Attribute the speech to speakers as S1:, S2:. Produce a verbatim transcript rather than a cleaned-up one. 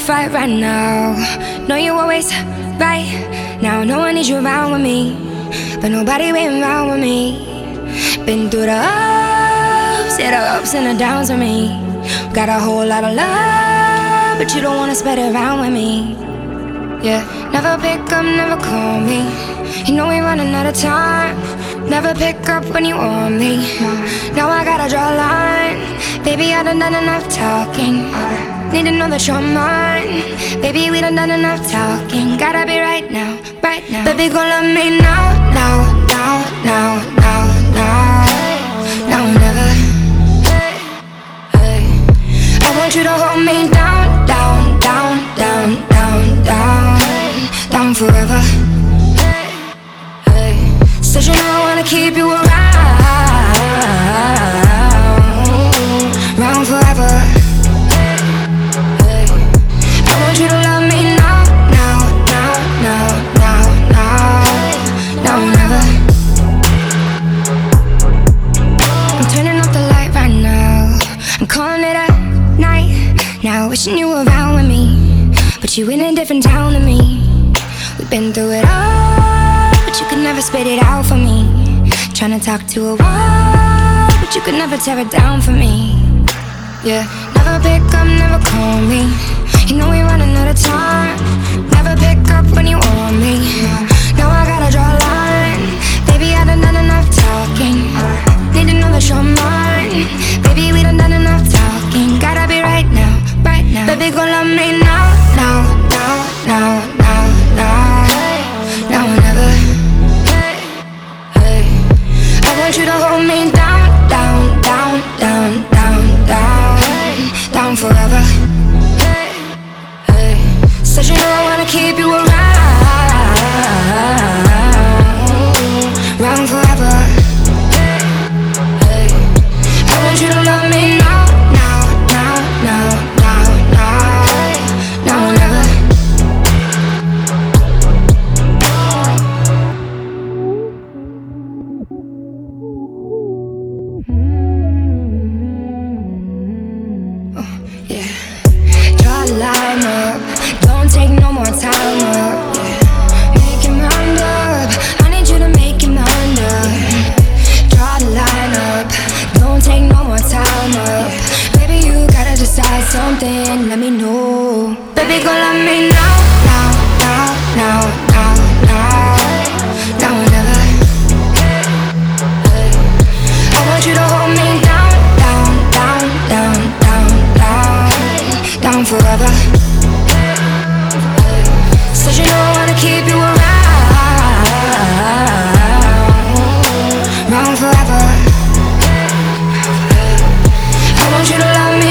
S1: fight right now. Know you always right. Now no one needs you around with me, but nobody waiting around with me. Been through the ups, yeah, the ups and the downs with me. Got a whole lot of love, but you don't wanna spread it around with me. Yeah, never pick up, never call me. You know we running out of time. Never pick up when you want me. Now I gotta draw a line. Baby, I done done enough talking. Need to know that you're mine. Baby, we done done enough talking. Gotta be right now, right now. Baby, gon' love me now, now, now, now, now, now. Now or never. Hey, I want you to hold me down, down, down, down, down, down, down forever. Hey, said you know I wanna keep you around, around forever. Hey, I want you to love me now, now, now, now, now, now, now or never. I'm turning off the light right now. I'm calling it a night. Now wishing you were around with me, but you in a different town than me. We've been through it all, but you could never spit it out for me. Tryna talk to a wall, but you could never tear it down for me. Yeah, never pick up, never call me. You know we running out of time. Never pick up when you want me. Now I gotta draw a line. Baby, I done done enough talking. Need to know that you're mine. Baby, we done done enough talking. Gotta be right now, right now. Baby, gon' love me now, now, now, now, now, now, now or never. Hey, I want you to hold me down, down, down, down, down, down, down forever. Hey, said you know I wanna keep you around, around forever. Hey, I want you to love me now, now, now, now, now, now, now or never. Yeah, draw a line up. Don't take no more time up. Yeah, make your mind up. I need you to make your mind up. Draw the line up. Don't take no more time up. Baby, you gotta decide something. Let me know. Baby, gon' love me now, now, now, now, now, now, now or never. Hey, I want you to hold me down, down, down, down, down, down, down forever. Hey, said you know I wanna keep you around, around forever. Hey, I want you to love me